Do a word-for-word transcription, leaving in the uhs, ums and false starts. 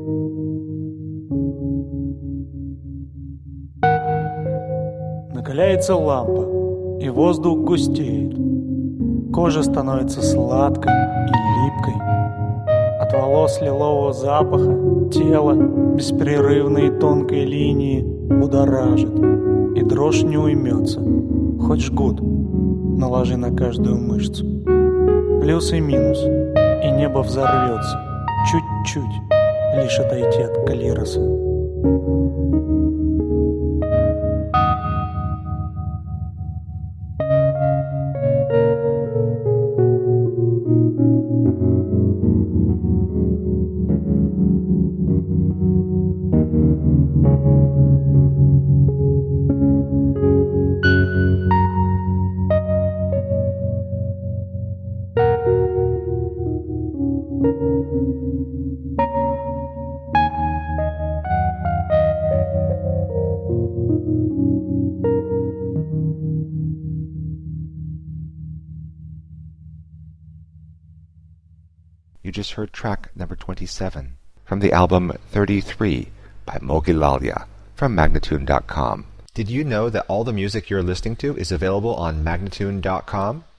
Накаляется лампа, и воздух густеет. Кожа становится сладкой и липкой. От волос лилового запаха тело беспрерывной тонкой линии будоражит, и дрожь не уймется, хоть жгут, наложи на каждую мышцу. Плюс и минус, и небо взорвется, чуть-чуть, лишь отойти от клироса. You just heard track number twenty-seven from the album thirty-three by Mogilalya from Magnatune dot com. Did you know that all the music you're listening to is available on Magnatune dot com?